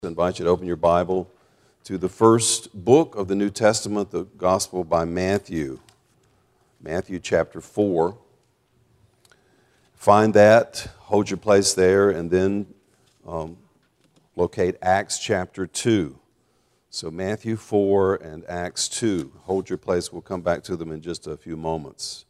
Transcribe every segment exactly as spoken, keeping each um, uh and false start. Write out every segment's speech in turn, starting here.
I invite you to open your Bible to the first book of the New Testament, the Gospel by Matthew. Matthew chapter four. Find that, hold your place there, and then um, locate Acts chapter two. So Matthew four and Acts two. Hold your place. We'll come back to them in just a few moments.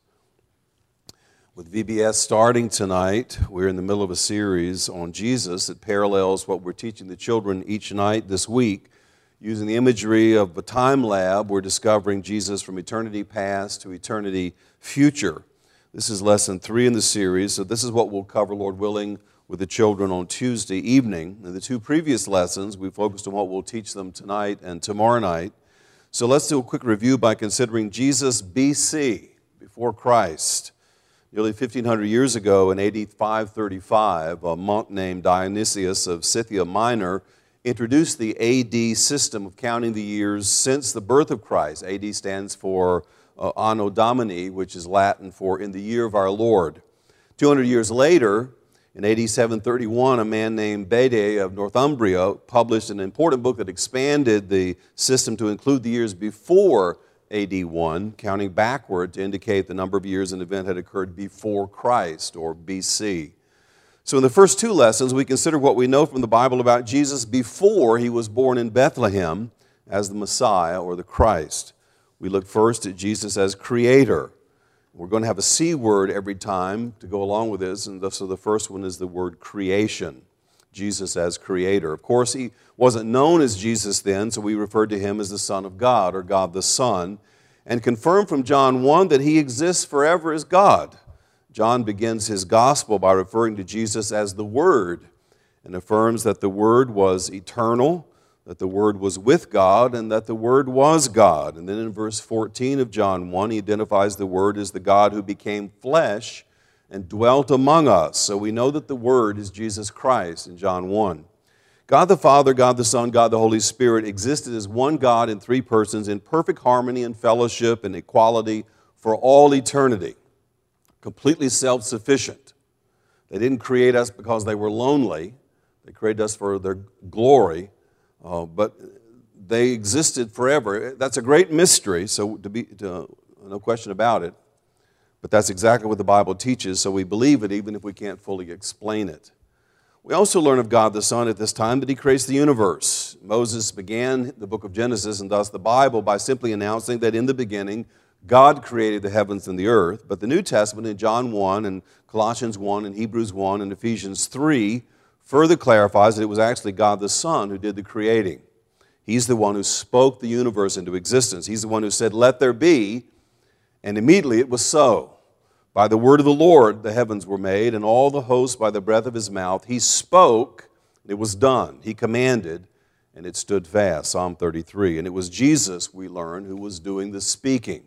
With V B S starting tonight, we're in the middle of a series on Jesus that parallels what we're teaching the children each night this week. Using the imagery of a time lab, we're discovering Jesus from eternity past to eternity future. This is lesson three in the series, so this is what we'll cover, Lord willing, with the children on Tuesday evening. In the two previous lessons, we focused on what we'll teach them tonight and tomorrow night. So let's do a quick review by considering Jesus B C, before Christ. Nearly fifteen hundred years ago, in A D five thirty-five, a monk named Dionysius of Scythia Minor introduced the A D system of counting the years since the birth of Christ. A D stands for uh, Anno Domini, which is Latin for in the year of our Lord. two hundred years later, in A D seven thirty-one, a man named Bede of Northumbria published an important book that expanded the system to include the years before A D one, counting backward to indicate the number of years an event had occurred before Christ, or B C. So in the first two lessons, we consider what we know from the Bible about Jesus before he was born in Bethlehem as the Messiah, or the Christ. We look first at Jesus as creator. We're going to have a C word every time to go along with this, and so the first one is the word creation. Jesus as creator. Of course, he wasn't known as Jesus then, so we referred to him as the Son of God, or God the Son, and confirmed from John one that he exists forever as God. John begins his gospel by referring to Jesus as the Word, and affirms that the Word was eternal, that the Word was with God, and that the Word was God. And then in verse fourteen of John one, he identifies the Word as the God who became flesh and dwelt among us. So we know that the Word is Jesus Christ in John one. God the Father, God the Son, God the Holy Spirit existed as one God in three persons in perfect harmony and fellowship and equality for all eternity. Completely self-sufficient. They didn't create us because they were lonely. They created us for their glory, uh, but they existed forever. That's a great mystery, so to be to, no question about it. But that's exactly what the Bible teaches, so we believe it even if we can't fully explain it. We also learn of God the Son at this time that he creates the universe. Moses began the book of Genesis, and thus the Bible, by simply announcing that in the beginning, God created the heavens and the earth. But the New Testament in John one and Colossians one and Hebrews one and Ephesians three further clarifies that it was actually God the Son who did the creating. He's the one who spoke the universe into existence. He's the one who said, "Let there be," and immediately it was so. By the word of the Lord the heavens were made, and all the hosts by the breath of his mouth. He spoke, and it was done. He commanded, and it stood fast. Psalm thirty-three. And it was Jesus, we learn, who was doing the speaking.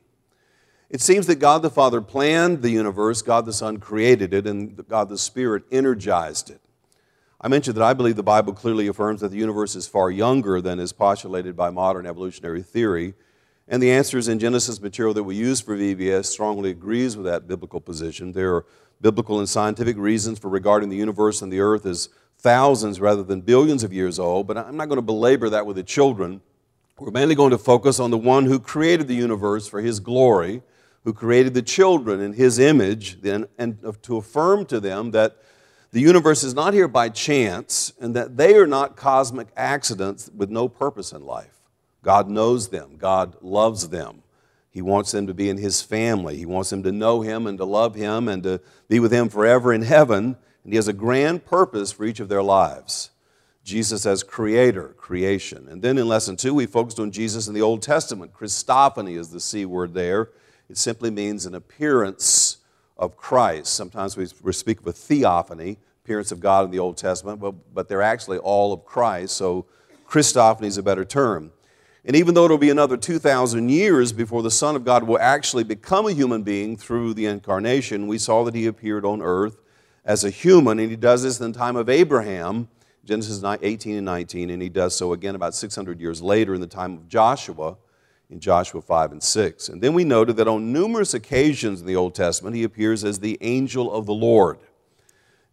It seems that God the Father planned the universe, God the Son created it, and God the Spirit energized it. I mentioned that I believe the Bible clearly affirms that the universe is far younger than is postulated by modern evolutionary theory. And the answers in Genesis material that we use for V B S strongly agrees with that biblical position. There are biblical and scientific reasons for regarding the universe and the earth as thousands rather than billions of years old, but I'm not going to belabor that with the children. We're mainly going to focus on the one who created the universe for his glory, who created the children in his image, then, and to affirm to them that the universe is not here by chance and that they are not cosmic accidents with no purpose in life. God knows them. God loves them. He wants them to be in his family. He wants them to know him and to love him and to be with him forever in heaven. And he has a grand purpose for each of their lives. Jesus as creator, creation. And then in lesson two, we focused on Jesus in the Old Testament. Christophany is the C word there. It simply means an appearance of Christ. Sometimes we speak of a theophany, appearance of God in the Old Testament, but, but they're actually all of Christ. So Christophany is a better term. And even though it'll be another two thousand years before the Son of God will actually become a human being through the incarnation, we saw that he appeared on earth as a human, and he does this in the time of Abraham, Genesis eighteen and nineteen, and he does so again about six hundred years later in the time of Joshua, in Joshua five and six. And then we noted that on numerous occasions in the Old Testament, he appears as the angel of the Lord.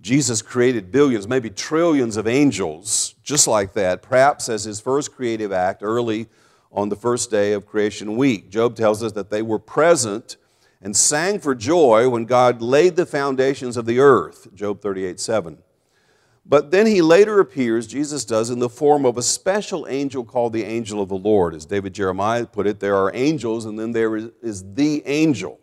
Jesus created billions, maybe trillions of angels, just like that, perhaps as his first creative act early on the first day of creation week. Job tells us that they were present and sang for joy when God laid the foundations of the earth, Job thirty-eight seven. But then he later appears, Jesus does, in the form of a special angel called the angel of the Lord. As David Jeremiah put it, there are angels and then there is the angel.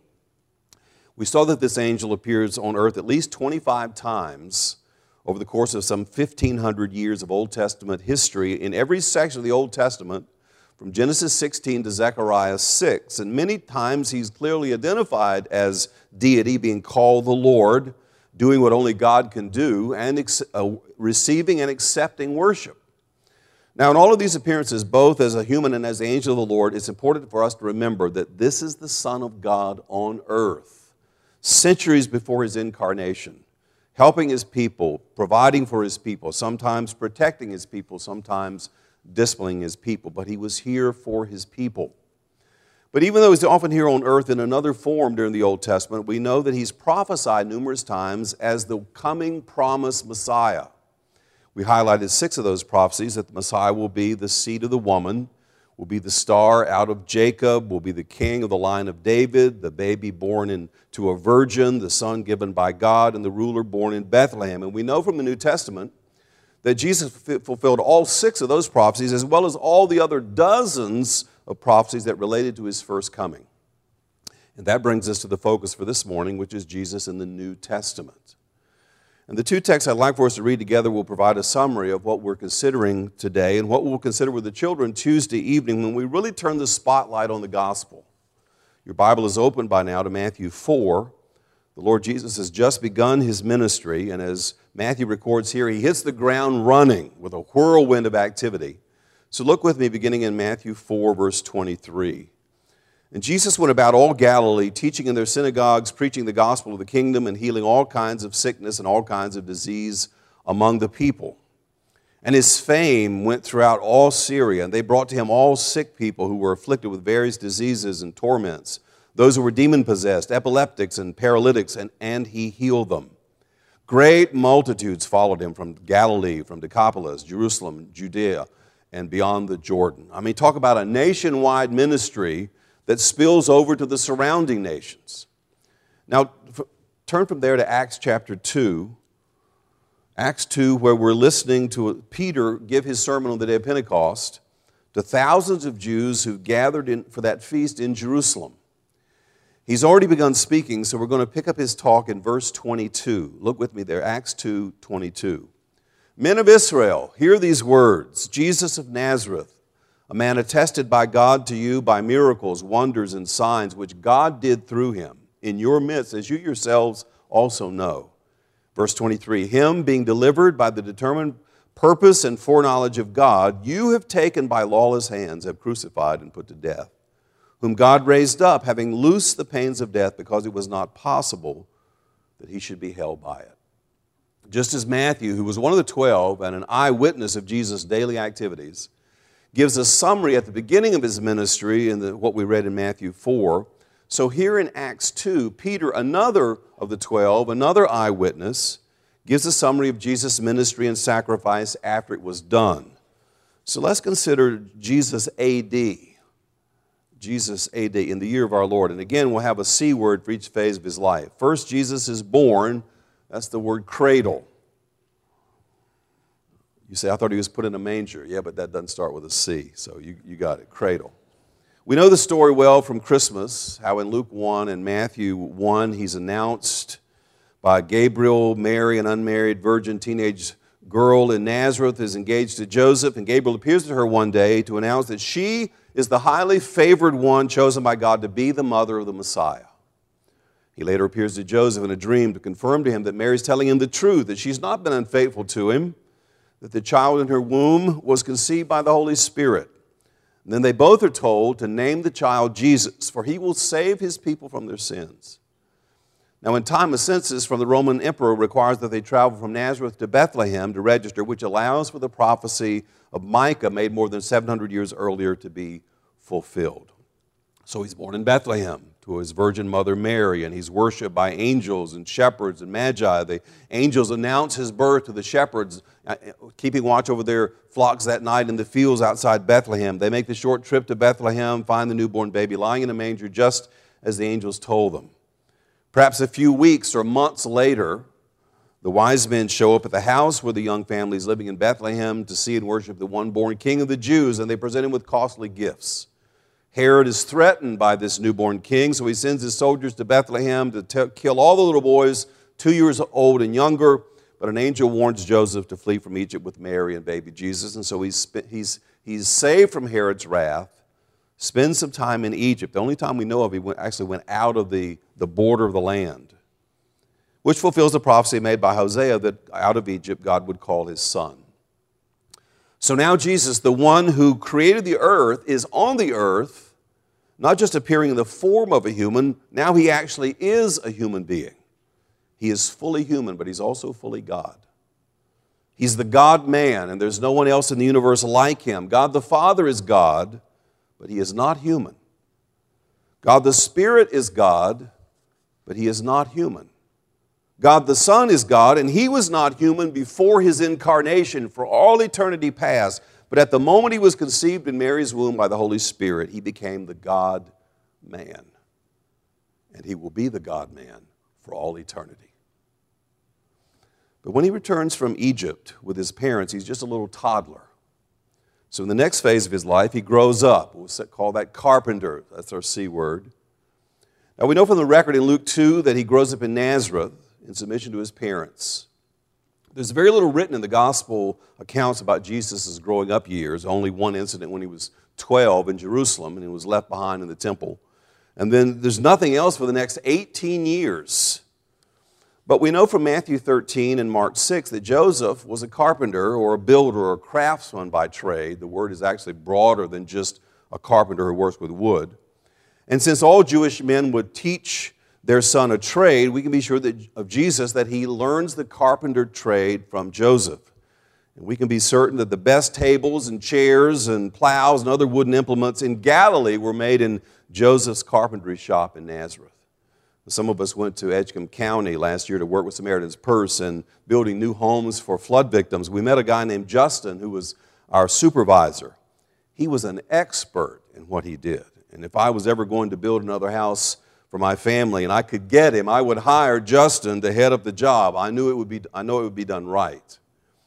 We saw that this angel appears on earth at least twenty-five times over the course of some fifteen hundred years of Old Testament history in every section of the Old Testament, from Genesis sixteen to Zechariah six. And many times he's clearly identified as deity, being called the Lord, doing what only God can do, and ex- uh, receiving and accepting worship. Now, in all of these appearances, both as a human and as the angel of the Lord, it's important for us to remember that this is the Son of God on earth, centuries before his incarnation, helping his people, providing for his people, sometimes protecting his people, sometimes disciplining his people. But he was here for his people. But even though he's often here on earth in another form during the Old Testament, we know that he's prophesied numerous times as the coming promised Messiah. We highlighted six of those prophecies, that the Messiah will be the seed of the woman, will be the star out of Jacob, will be the king of the line of David, the baby born into a virgin, the son given by God, and the ruler born in Bethlehem. And we know from the New Testament that Jesus fulfilled all six of those prophecies, as well as all the other dozens of prophecies that related to his first coming. And that brings us to the focus for this morning, which is Jesus in the New Testament. And the two texts I'd like for us to read together will provide a summary of what we're considering today and what we'll consider with the children Tuesday evening when we really turn the spotlight on the gospel. Your Bible is open by now to Matthew four. The Lord Jesus has just begun his ministry, and as Matthew records here, he hits the ground running with a whirlwind of activity. So look with me beginning in Matthew four, verse twenty-three. And Jesus went about all Galilee, teaching in their synagogues, preaching the gospel of the kingdom, and healing all kinds of sickness and all kinds of disease among the people. And his fame went throughout all Syria, and they brought to him all sick people who were afflicted with various diseases and torments, those who were demon-possessed, epileptics and paralytics, and, and he healed them. Great multitudes followed him from Galilee, from Decapolis, Jerusalem, Judea, and beyond the Jordan. I mean, talk about a nationwide ministry that spills over to the surrounding nations. Now, f- turn from there to Acts chapter two. Acts two, where we're listening to Peter give his sermon on the day of Pentecost to thousands of Jews who gathered in, for that feast in Jerusalem. He's already begun speaking, so we're going to pick up his talk in verse twenty-two. Look with me there, Acts two twenty-two. Men of Israel, hear these words. Jesus of Nazareth, a man attested by God to you by miracles, wonders, and signs, which God did through him in your midst, as you yourselves also know. Verse twenty-three, him being delivered by the determined purpose and foreknowledge of God, you have taken by lawless hands, have crucified and put to death, whom God raised up, having loosed the pains of death, because it was not possible that he should be held by it. Just as Matthew, who was one of the twelve and an eyewitness of Jesus' daily activities, gives a summary at the beginning of his ministry in the, what we read in Matthew four. So here in Acts two, Peter, another of the twelve, another eyewitness, gives a summary of Jesus' ministry and sacrifice after it was done. So let's consider Jesus A D. Jesus A D, in the year of our Lord. And again, we'll have a C word for each phase of his life. First, Jesus is born. That's the word cradle. You say, I thought he was put in a manger. Yeah, but that doesn't start with a C, so you, you got it, cradle. We know the story well from Christmas, how in Luke one and Matthew one, he's announced by Gabriel, Mary, an unmarried virgin teenage girl in Nazareth, is engaged to Joseph, and Gabriel appears to her one day to announce that she is the highly favored one chosen by God to be the mother of the Messiah. He later appears to Joseph in a dream to confirm to him that Mary's telling him the truth, that she's not been unfaithful to him, that the child in her womb was conceived by the Holy Spirit. And then they both are told to name the child Jesus, for he will save his people from their sins. Now, in time, a census from the Roman emperor requires that they travel from Nazareth to Bethlehem to register, which allows for the prophecy of Micah made more than seven hundred years earlier to be fulfilled. So he's born in Bethlehem to his virgin mother Mary, and he's worshiped by angels and shepherds and magi. The angels announce his birth to the shepherds, keeping watch over their flocks that night in the fields outside Bethlehem. They make the short trip to Bethlehem, find the newborn baby lying in a manger just as the angels told them. Perhaps a few weeks or months later, the wise men show up at the house where the young family is living in Bethlehem to see and worship the one-born King of the Jews, and they present him with costly gifts. Herod is threatened by this newborn king, so he sends his soldiers to Bethlehem to t- kill all the little boys two years old and younger, but an angel warns Joseph to flee from Egypt with Mary and baby Jesus, and so he's, he's, he's saved from Herod's wrath, spends some time in Egypt. The only time we know of, he went, actually went out of the, the border of the land, which fulfills the prophecy made by Hosea that out of Egypt God would call his son. So now Jesus, the one who created the earth, is on the earth, not just appearing in the form of a human, now he actually is a human being. He is fully human, but he's also fully God. He's the God-man, and there's no one else in the universe like him. God the Father is God, but he is not human. God the Spirit is God, but he is not human. God the Son is God, and he was not human before his incarnation for all eternity past. But at the moment he was conceived in Mary's womb by the Holy Spirit, he became the God-man. And he will be the God-man for all eternity. But when he returns from Egypt with his parents, he's just a little toddler. So in the next phase of his life, he grows up. We'll call that carpenter. That's our C word. Now we know from the record in Luke two that he grows up in Nazareth in submission to his parents. There's very little written in the gospel accounts about Jesus' growing up years, only one incident when he was twelve in Jerusalem and he was left behind in the temple. And then there's nothing else for the next eighteen years. But we know from Matthew thirteen and Mark six that Joseph was a carpenter or a builder or a craftsman by trade. The word is actually broader than just a carpenter who works with wood. And since all Jewish men would teach their son a trade, we can be sure that of Jesus that he learns the carpenter trade from Joseph. And we can be certain that the best tables and chairs and plows and other wooden implements in Galilee were made in Joseph's carpentry shop in Nazareth. Some of us went to Edgecombe County last year to work with Samaritan's Purse and building new homes for flood victims. We met a guy named Justin who was our supervisor. He was an expert in what he did. And if I was ever going to build another house for my family and I could get him, I would hire Justin to head up the job. I knew it would be, I know it would be done right.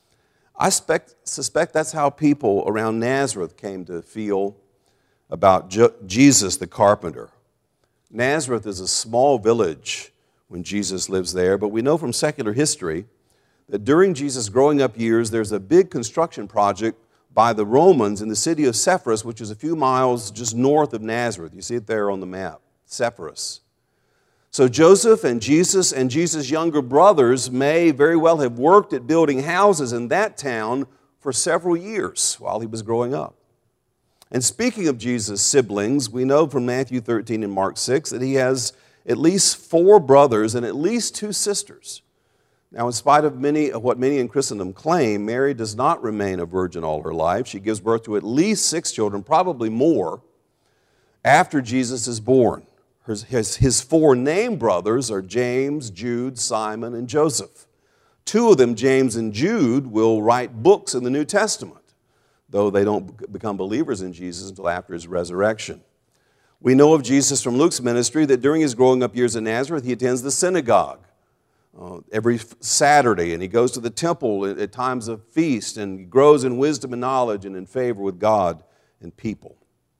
I suspect, suspect that's how people around Nazareth came to feel about Je- Jesus the carpenter. Nazareth is a small village when Jesus lives there, but we know from secular history that during Jesus' growing up years, there's a big construction project by the Romans in the city of Sepphoris, which is a few miles just north of Nazareth. You see it there on the map, Sepphoris. So Joseph and Jesus and Jesus' younger brothers may very well have worked at building houses in that town for several years while he was growing up. And speaking of Jesus' siblings, we know from Matthew thirteen and Mark six that he has at least four brothers and at least two sisters. Now, in spite of many of what many in Christendom claim, Mary does not remain a virgin all her life. She gives birth to at least six children, probably more, after Jesus is born. His, his, his four named brothers are James, Jude, Simon, and Joseph. Two of them, James and Jude, will write books in the New Testament, though they don't become believers in Jesus until after his resurrection. We know of Jesus from Luke's ministry that during his growing up years in Nazareth, he attends the synagogue uh, every Saturday, and he goes to the temple at, at times of feast, and he grows in wisdom and knowledge and in favor with God and people.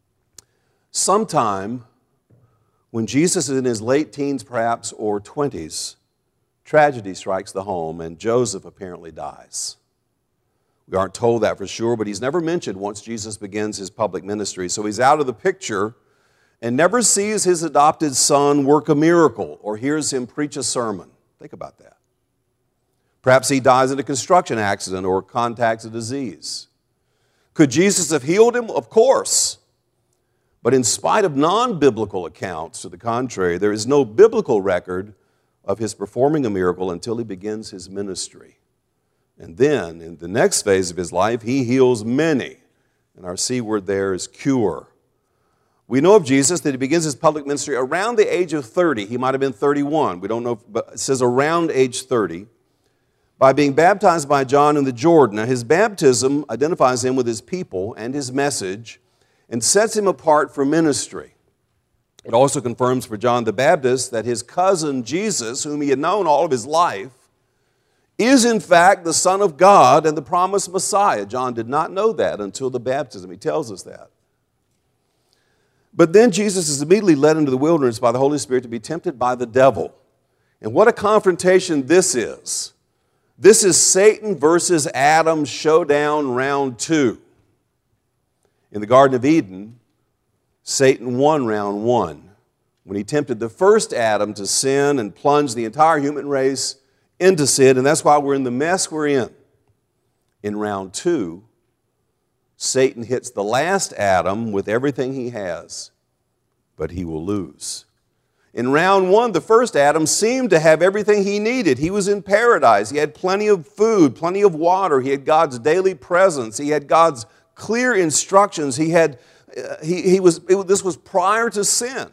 Sometime when Jesus is in his late teens, perhaps, or twenties, tragedy strikes the home, and Joseph apparently dies. We aren't told that for sure, but he's never mentioned once Jesus begins his public ministry. So he's out of the picture and never sees his adopted son work a miracle or hears him preach a sermon. Think about that. Perhaps he dies in a construction accident or contracts a disease. Could Jesus have healed him? Of course. But in spite of non-biblical accounts to the contrary, there is no biblical record of his performing a miracle until he begins his ministry. And then, in the next phase of his life, he heals many. And our C word there is cure. We know of Jesus that he begins his public ministry around the age of thirty. He might have been thirty-one. We don't know, but it says around age thirty, by being baptized by John in the Jordan. Now, his baptism identifies him with his people and his message and sets him apart for ministry. It also confirms for John the Baptist that his cousin Jesus, whom he had known all of his life, is in fact the Son of God and the promised Messiah. John did not know that until the baptism. He tells us that. But then Jesus is immediately led into the wilderness by the Holy Spirit to be tempted by the devil. And what a confrontation this is. This is Satan versus Adam showdown round two. In the Garden of Eden, Satan won round one when he tempted the first Adam to sin and plunged the entire human race into sin, and that's why we're in the mess we're in. In round two, Satan hits the last Adam with everything he has, but he will lose. In round one, the first Adam seemed to have everything he needed. He was in paradise. He had plenty of food, plenty of water. He had God's daily presence. He had God's clear instructions. He had, uh, he, he was, it, this was prior to sin.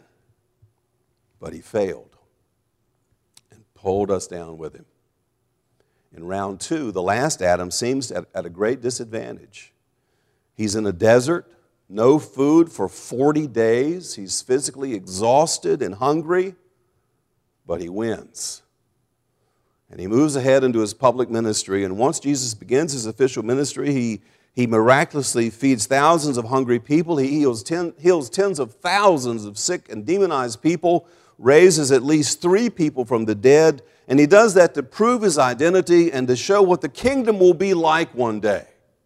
But he failed and pulled us down with him. In round two, the last Adam seems at, at a great disadvantage. He's in a desert, no food for forty days. He's physically exhausted and hungry, but he wins. And he moves ahead into his public ministry. And once Jesus begins his official ministry, he, he miraculously feeds thousands of hungry people. He heals, ten, heals tens of thousands of sick and demonized people, raises at least three people from the dead. And he does that to prove his identity and to show what the kingdom will be like one day.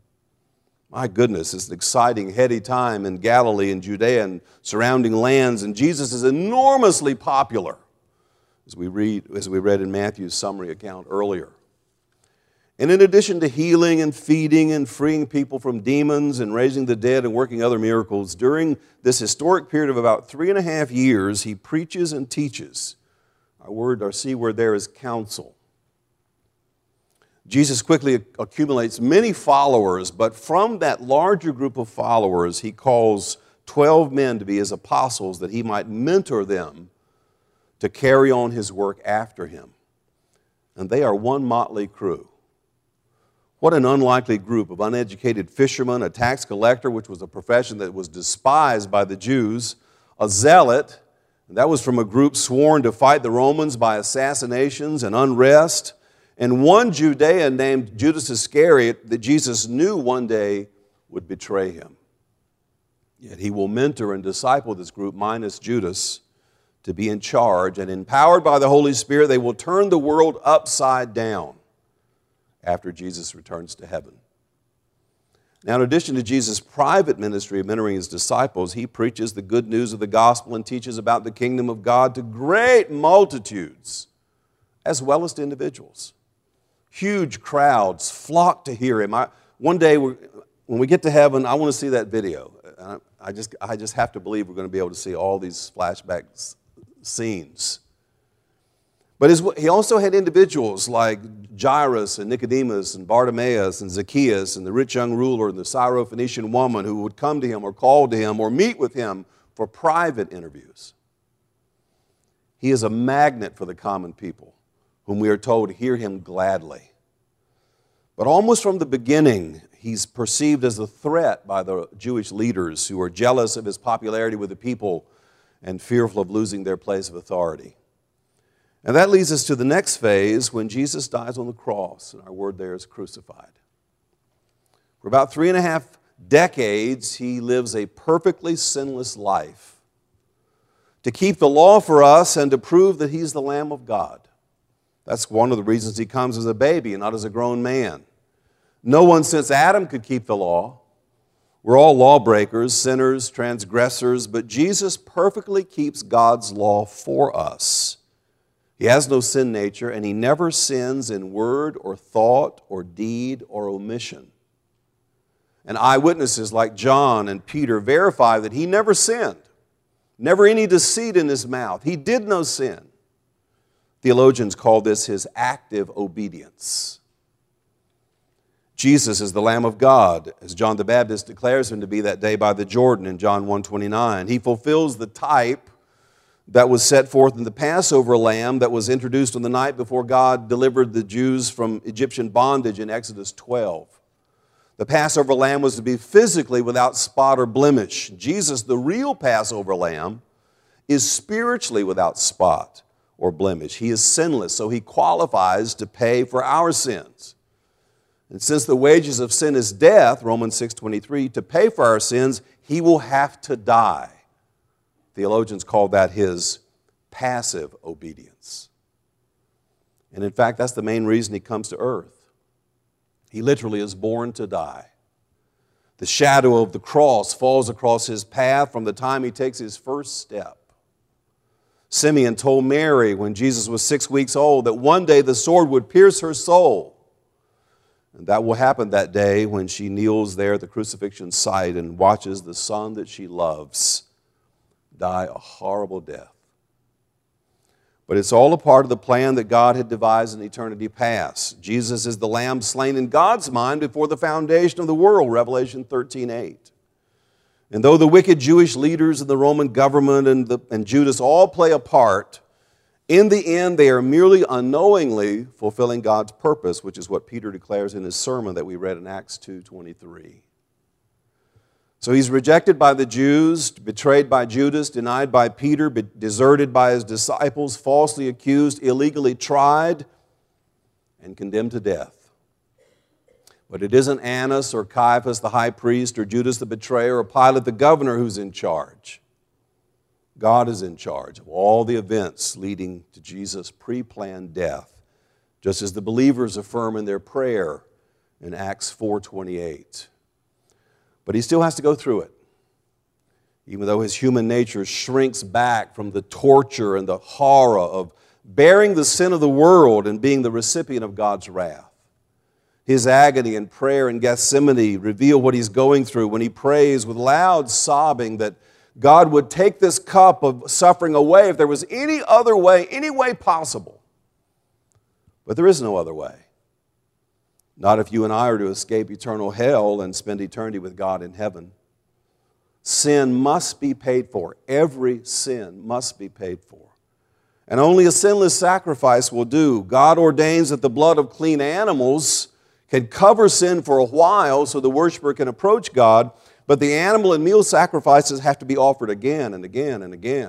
My goodness, it's an exciting, heady time in Galilee and Judea and surrounding lands, and Jesus is enormously popular, as we read, as we read in Matthew's summary account earlier. And in addition to healing and feeding and freeing people from demons and raising the dead and working other miracles, during this historic period of about three and a half years, he preaches and teaches. Our word, our C word there is counsel. Jesus quickly accumulates many followers, but from that larger group of followers, he calls twelve men to be his apostles that he might mentor them to carry on his work after him. And they are one motley crew. What an unlikely group of uneducated fishermen, a tax collector, which was a profession that was despised by the Jews, a zealot, and that was from a group sworn to fight the Romans by assassinations and unrest, and one Judean named Judas Iscariot that Jesus knew one day would betray him. Yet he will mentor and disciple this group, minus Judas, to be in charge. And empowered by the Holy Spirit, they will turn the world upside down after Jesus returns to heaven. Now, in addition to Jesus' private ministry of mentoring his disciples, he preaches the good news of the gospel and teaches about the kingdom of God to great multitudes, as well as to individuals. Huge crowds flock to hear him. I, one day, when we get to heaven, I want to see that video. I, I, just, I just have to believe we're going to be able to see all these flashback scenes. But his, he also had individuals like Jairus and Nicodemus and Bartimaeus and Zacchaeus and the rich young ruler and the Syrophoenician woman who would come to him or call to him or meet with him for private interviews. He is a magnet for the common people, whom we are told to hear him gladly. But almost from the beginning, he's perceived as a threat by the Jewish leaders who are jealous of his popularity with the people and fearful of losing their place of authority. And that leads us to the next phase when Jesus dies on the cross, and our word there is crucified. For about three and a half decades, he lives a perfectly sinless life to keep the law for us and to prove that he's the Lamb of God. That's one of the reasons he comes as a baby and not as a grown man. No one since Adam could keep the law. We're all lawbreakers, sinners, transgressors, but Jesus perfectly keeps God's law for us. He has no sin nature, and he never sins in word or thought or deed or omission. And eyewitnesses like John and Peter verify that he never sinned, never any deceit in his mouth. He did no sin. Theologians call this his active obedience. Jesus is the Lamb of God, as John the Baptist declares him to be that day by the Jordan in John one twenty-nine. He fulfills the type that was set forth in the Passover lamb that was introduced on the night before God delivered the Jews from Egyptian bondage in Exodus twelve. The Passover lamb was to be physically without spot or blemish. Jesus, the real Passover lamb, is spiritually without spot or blemish. He is sinless, so he qualifies to pay for our sins. And since the wages of sin is death, Romans six twenty-three, to pay for our sins, he will have to die. Theologians call that his passive obedience. And in fact, that's the main reason he comes to earth. He literally is born to die. The shadow of the cross falls across his path from the time he takes his first step. Simeon told Mary when Jesus was six weeks old that one day the sword would pierce her soul. And that will happen that day when she kneels there at the crucifixion site and watches the son that she loves die a horrible death. But it's all a part of the plan that God had devised in eternity past. Jesus is the Lamb slain in God's mind before the foundation of the world, Revelation thirteen eight. And though the wicked Jewish leaders and the Roman government and, the, and Judas all play a part, in the end they are merely unknowingly fulfilling God's purpose, which is what Peter declares in his sermon that we read in Acts two twenty-three. So he's rejected by the Jews, betrayed by Judas, denied by Peter, deserted by his disciples, falsely accused, illegally tried, and condemned to death. But it isn't Annas or Caiaphas the high priest or Judas the betrayer or Pilate the governor who's in charge. God is in charge of all the events leading to Jesus' pre-planned death, just as the believers affirm in their prayer in Acts four twenty-eight. But he still has to go through it. Even though his human nature shrinks back from the torture and the horror of bearing the sin of the world and being the recipient of God's wrath. His agony and prayer in Gethsemane reveal what he's going through when he prays with loud sobbing that God would take this cup of suffering away if there was any other way, any way possible. But there is no other way. Not if you and I are to escape eternal hell and spend eternity with God in heaven. Sin must be paid for. Every sin must be paid for. And only a sinless sacrifice will do. God ordains that the blood of clean animals can cover sin for a while so the worshiper can approach God, but the animal and meal sacrifices have to be offered again and again and again.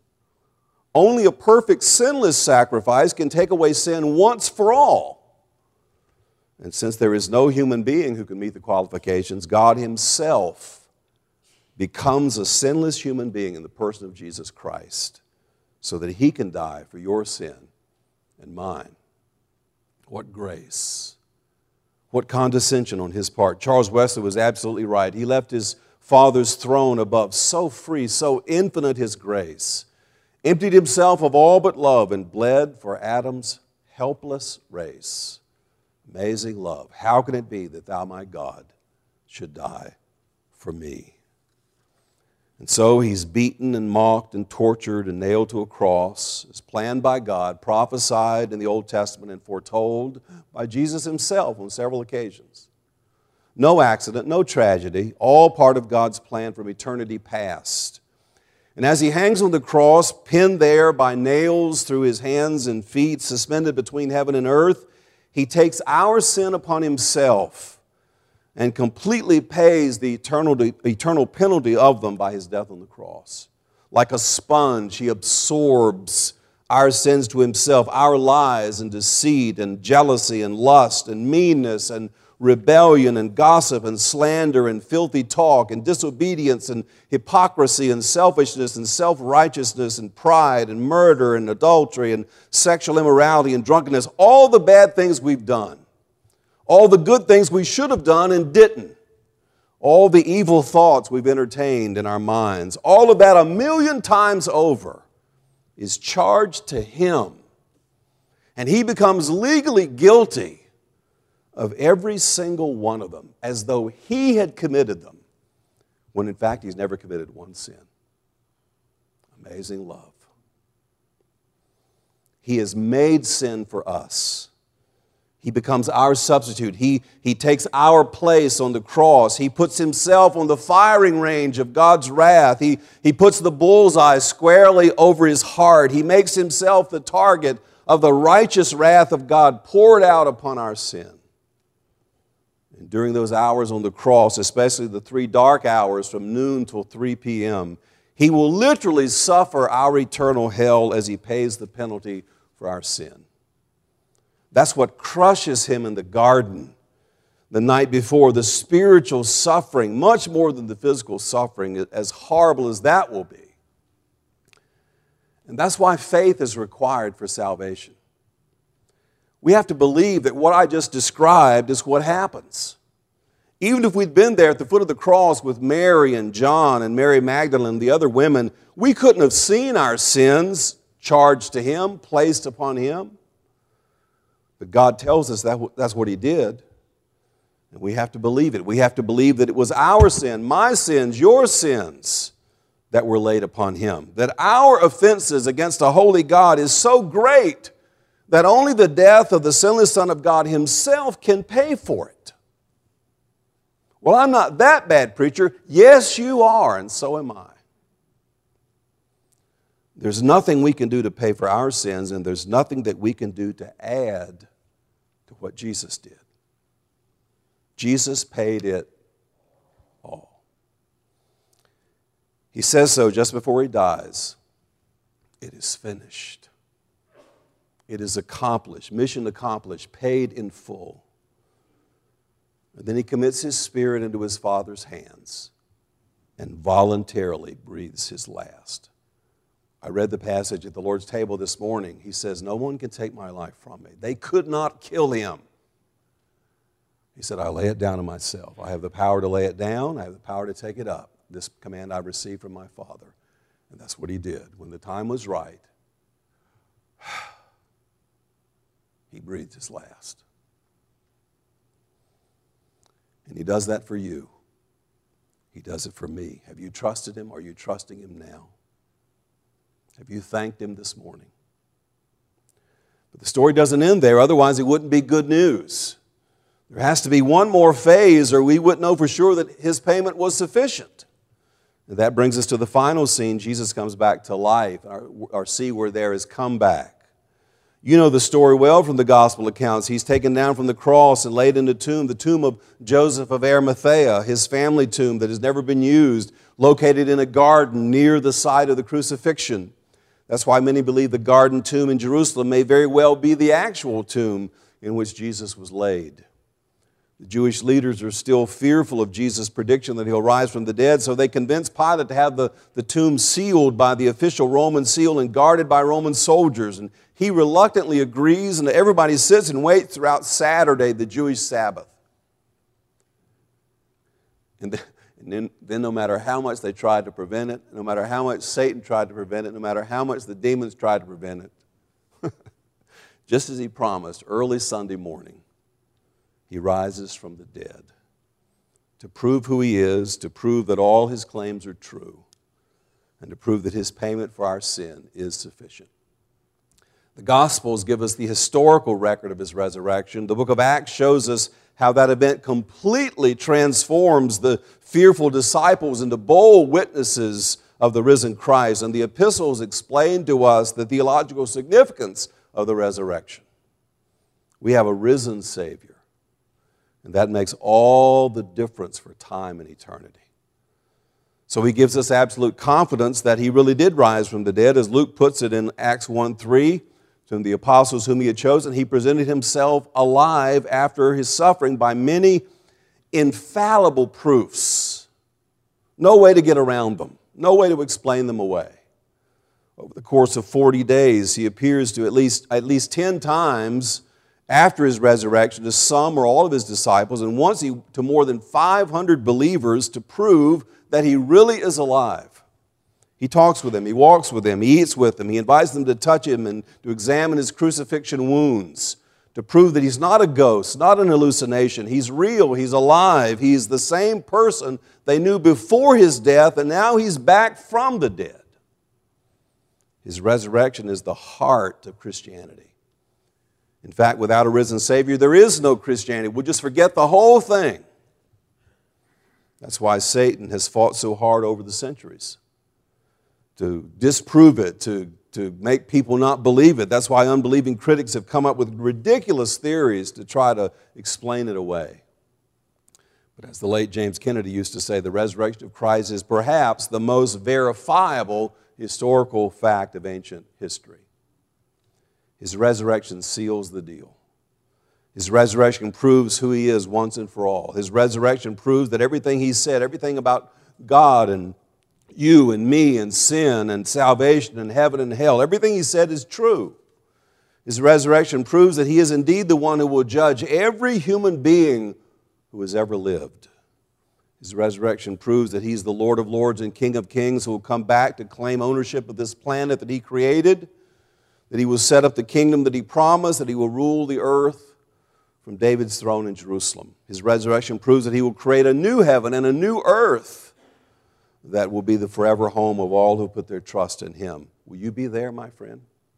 Only a perfect sinless sacrifice can take away sin once for all. And since there is no human being who can meet the qualifications, God himself becomes a sinless human being in the person of Jesus Christ so that he can die for your sin and mine. What grace. What condescension on his part. Charles Wesley was absolutely right. He left his Father's throne above, so free, so infinite his grace, emptied himself of all but love and bled for Adam's helpless race. Amazing love. How can it be that thou, my God, should die for me? And so he's beaten and mocked and tortured and nailed to a cross, as planned by God, prophesied in the Old Testament and foretold by Jesus himself on several occasions. No accident, no tragedy, all part of God's plan from eternity past. And as he hangs on the cross, pinned there by nails through his hands and feet, suspended between heaven and earth, he takes our sin upon himself and completely pays the eternal, eternal penalty of them by his death on the cross. Like a sponge, he absorbs our sins to himself, our lies and deceit and jealousy and lust and meanness and rebellion and gossip and slander and filthy talk and disobedience and hypocrisy and selfishness and self-righteousness and pride and murder and adultery and sexual immorality and drunkenness, all the bad things we've done, all the good things we should have done and didn't, all the evil thoughts we've entertained in our minds, all of that a million times over is charged to him. And he becomes legally guilty of every single one of them, as though he had committed them, when in fact he's never committed one sin. Amazing love. He has made sin for us. He becomes our substitute. He, he takes our place on the cross. He puts himself on the firing range of God's wrath. He, he puts the bullseye squarely over his heart. He makes himself the target of the righteous wrath of God poured out upon our sin. And during those hours on the cross, especially the three dark hours from noon till three p.m., he will literally suffer our eternal hell as he pays the penalty for our sin. That's what crushes him in the garden the night before, the spiritual suffering, much more than the physical suffering, as horrible as that will be. And that's why faith is required for salvation. We have to believe that what I just described is what happens. Even if we'd been there at the foot of the cross with Mary and John and Mary Magdalene and the other women, we couldn't have seen our sins charged to him, placed upon him. But God tells us that that's what he did. And we have to believe it. We have to believe that it was our sin, my sins, your sins, that were laid upon him. That our offenses against a holy God is so great that only the death of the sinless Son of God himself can pay for it. Well, I'm not that bad, preacher. Yes, you are, and so am I. There's nothing we can do to pay for our sins, and there's nothing that we can do to add to what Jesus did. Jesus paid it all. He says so just before he dies. It is finished. It is accomplished, mission accomplished, paid in full. And then he commits his spirit into his Father's hands and voluntarily breathes his last. I read the passage at the Lord's table this morning. He says, no one can take my life from me. They could not kill him. He said, I lay it down to myself. I have the power to lay it down. I have the power to take it up. This command I received from my Father. And that's what he did. When the time was right, he breathed his last. And he does that for you. He does it for me. Have you trusted him? Are you trusting him now? Have you thanked him this morning? But the story doesn't end there, otherwise it wouldn't be good news. There has to be one more phase or we wouldn't know for sure that his payment was sufficient. And that brings us to the final scene. Jesus comes back to life. Our, our C word there is come back. You know the story well from the gospel accounts. He's taken down from the cross and laid in the tomb, the tomb of Joseph of Arimathea, his family tomb that has never been used, located in a garden near the site of the crucifixion. That's why many believe the garden tomb in Jerusalem may very well be the actual tomb in which Jesus was laid. The Jewish leaders are still fearful of Jesus' prediction that he'll rise from the dead, so they convince Pilate to have the, the tomb sealed by the official Roman seal and guarded by Roman soldiers. And he reluctantly agrees, and everybody sits and waits throughout Saturday, the Jewish Sabbath. And then, and then, then no matter how much they tried to prevent it, no matter how much Satan tried to prevent it, no matter how much the demons tried to prevent it, just as he promised, early Sunday morning, he rises from the dead to prove who he is, to prove that all his claims are true, and to prove that his payment for our sin is sufficient. The Gospels give us the historical record of his resurrection. The book of Acts shows us how that event completely transforms the fearful disciples into bold witnesses of the risen Christ. And the epistles explain to us the theological significance of the resurrection. We have a risen Savior. And that makes all the difference for time and eternity. So he gives us absolute confidence that he really did rise from the dead. As Luke puts it in Acts one three, to the apostles whom he had chosen, he presented himself alive after his suffering by many infallible proofs. No way to get around them. No way to explain them away. Over the course of forty days, he appears to at least, at least ten times after his resurrection to some or all of his disciples, and once he, to more than five hundred believers to prove that he really is alive. He talks with them, he walks with them, he eats with them, he invites them to touch him and to examine his crucifixion wounds, to prove that he's not a ghost, not an hallucination. He's real, he's alive, he's the same person they knew before his death, and now he's back from the dead. His resurrection is the heart of Christianity. In fact, without a risen Savior, there is no Christianity. We'll just forget the whole thing. That's why Satan has fought so hard over the centuries to disprove it, to, to make people not believe it. That's why unbelieving critics have come up with ridiculous theories to try to explain it away. But as the late James Kennedy used to say, the resurrection of Christ is perhaps the most verifiable historical fact of ancient history. His resurrection seals the deal. His resurrection proves who He is once and for all. His resurrection proves that everything He said, everything about God and you and me and sin and salvation and heaven and hell, everything He said is true. His resurrection proves that He is indeed the one who will judge every human being who has ever lived. His resurrection proves that He's the Lord of lords and King of kings who will come back to claim ownership of this planet that He created, that He will set up the kingdom that He promised, that He will rule the earth from David's throne in Jerusalem. His resurrection proves that He will create a new heaven and a new earth that will be the forever home of all who put their trust in Him. Will you be there, my friend?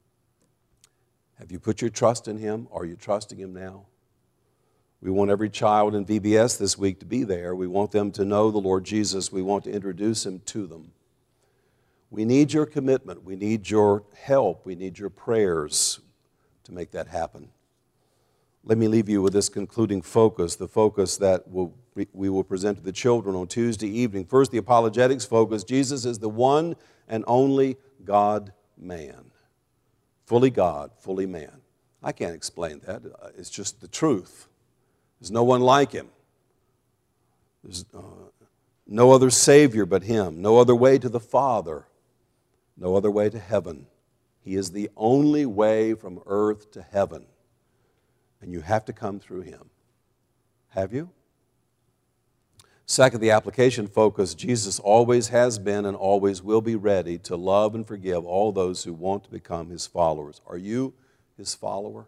Have you put your trust in Him? Are you trusting Him now? We want every child in V B S this week to be there. We want them to know the Lord Jesus. We want to introduce Him to them. We need your commitment. We need your help. We need your prayers to make that happen. Let me leave you with this concluding focus, the focus that we'll, we will present to the children on Tuesday evening. First, the apologetics focus. Jesus is the one and only God-man. Fully God, fully man. I can't explain that. It's just the truth. There's no one like Him. There's uh, no other Savior but Him. No other way to the Father. No other way to heaven. He is the only way from earth to heaven. And you have to come through Him. Have you? Second, the application focus. Jesus always has been and always will be ready to love and forgive all those who want to become His followers. Are you His follower?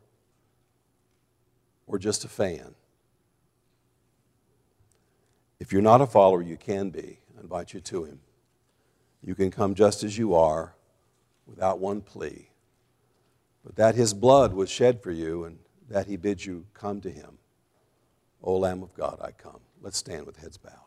Or just a fan? If you're not a follower, you can be. I invite you to Him. You can come just as you are without one plea. But that His blood was shed for you and that He bids you come to Him. O Lamb of God, I come. Let's stand with heads bowed.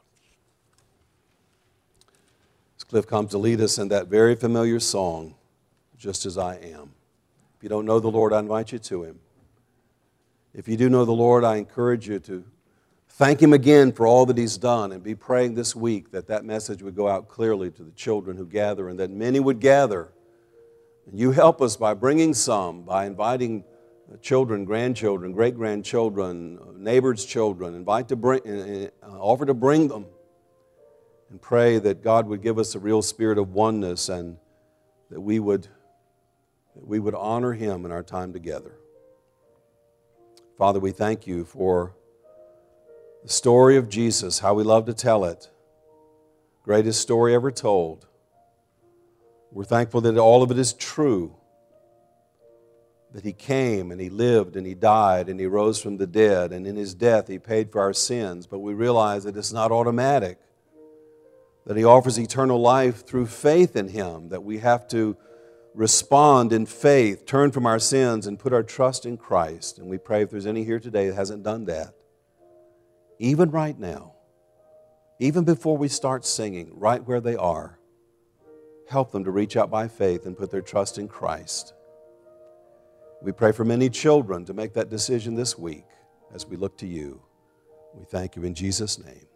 As Cliff comes to lead us in that very familiar song, Just As I Am. If you don't know the Lord, I invite you to Him. If you do know the Lord, I encourage you to thank Him again for all that He's done and be praying this week that that message would go out clearly to the children who gather and that many would gather. And you help us by bringing some, by inviting children, grandchildren, great-grandchildren, neighbors' children, invite to bring, uh, offer to bring them and pray that God would give us a real spirit of oneness and that we would, that we would honor Him in our time together. Father, we thank You for the story of Jesus, how we love to tell it. Greatest story ever told. We're thankful that all of it is true. That He came and He lived and He died and He rose from the dead. And in His death He paid for our sins. But we realize that it's not automatic. That He offers eternal life through faith in Him. That we have to respond in faith, turn from our sins and put our trust in Christ. And we pray if there's any here today that hasn't done that, even right now, even before we start singing, right where they are, help them to reach out by faith and put their trust in Christ. We pray for many children to make that decision this week as we look to You. We thank You in Jesus' name.